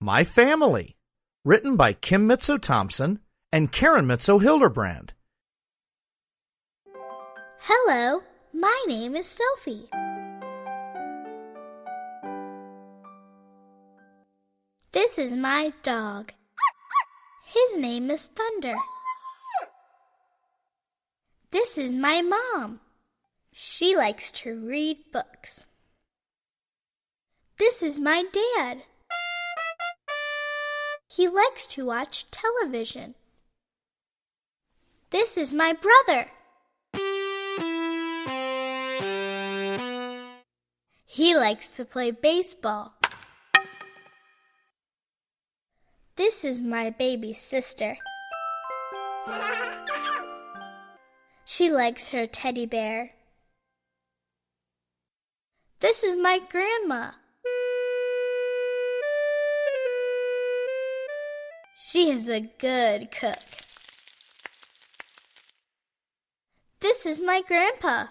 My Family, written by Kim Mitzo-Thompson and Karen Mitzo-Hilderbrand. Hello, my name is Sophie. This is my dog. His name is Thunder. This is my mom. She likes to read books. This is my dad. He likes to watch television. This is my brother. He likes to play baseball. This is my baby sister. She likes her teddy bear. This is my grandma. She is a good cook. This is my grandpa.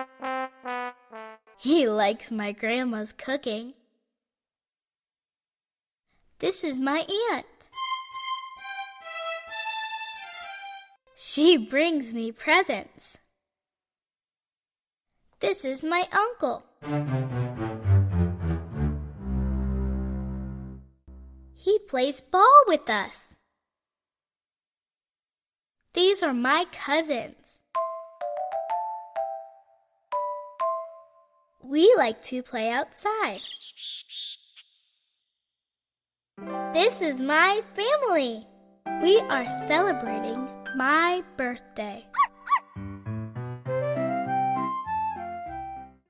He likes my grandma's cooking. This is my aunt. She brings me presents. This is my uncle. He plays ball with us. These are my cousins. We like to play outside. This is my family. We are celebrating my birthday.